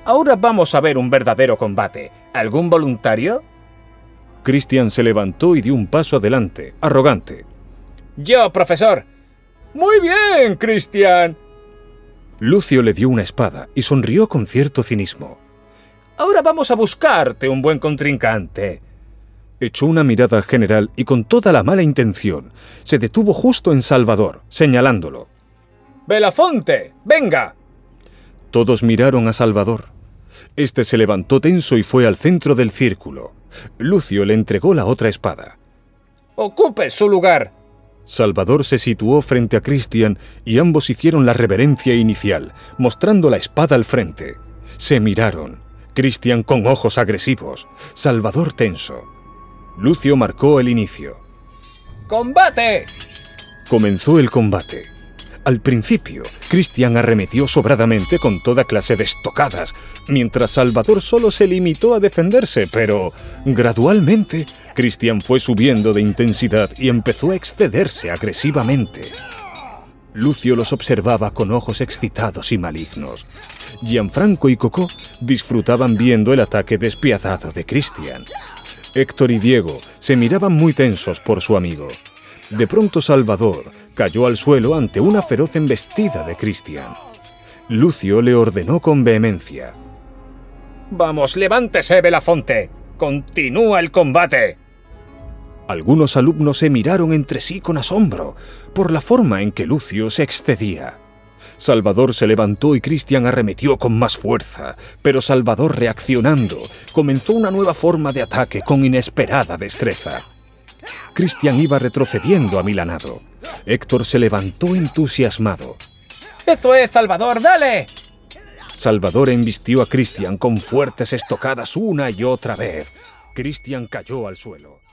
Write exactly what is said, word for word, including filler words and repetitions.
Ahora vamos a ver un verdadero combate. ¿Algún voluntario? Cristian se levantó y dio un paso adelante, arrogante. ¡Yo, profesor! ¡Muy bien, Cristian! Lucio le dio una espada y sonrió con cierto cinismo. Ahora vamos a buscarte un buen contrincante. Echó una mirada general y con toda la mala intención se detuvo justo en Salvador, señalándolo. ¡Belafonte, venga! Todos miraron a Salvador. Este se levantó tenso y fue al centro del círculo. Lucio le entregó la otra espada. ¡Ocupe su lugar! Salvador se situó frente a Cristian y ambos hicieron la reverencia inicial, mostrando la espada al frente. Se miraron. Cristian con ojos agresivos, Salvador tenso. Lucio marcó el inicio. ¡Combate! Comenzó el combate. Al principio, Cristian arremetió sobradamente con toda clase de estocadas, mientras Salvador solo se limitó a defenderse, pero gradualmente, Cristian fue subiendo de intensidad y empezó a excederse agresivamente. Lucio los observaba con ojos excitados y malignos. Gianfranco y Coco disfrutaban viendo el ataque despiadado de Cristian. Héctor y Diego se miraban muy tensos por su amigo. De pronto Salvador cayó al suelo ante una feroz embestida de Cristian. Lucio le ordenó con vehemencia. ¡Vamos, levántese, Belafonte! ¡Continúa el combate! Algunos alumnos se miraron entre sí con asombro por la forma en que Lucio se excedía. Salvador se levantó y Cristian arremetió con más fuerza, pero Salvador, reaccionando, comenzó una nueva forma de ataque con inesperada destreza. Cristian iba retrocediendo amilanado. Héctor se levantó entusiasmado. ¡Eso es, Salvador, dale! Salvador embistió a Cristian con fuertes estocadas una y otra vez. Cristian cayó al suelo.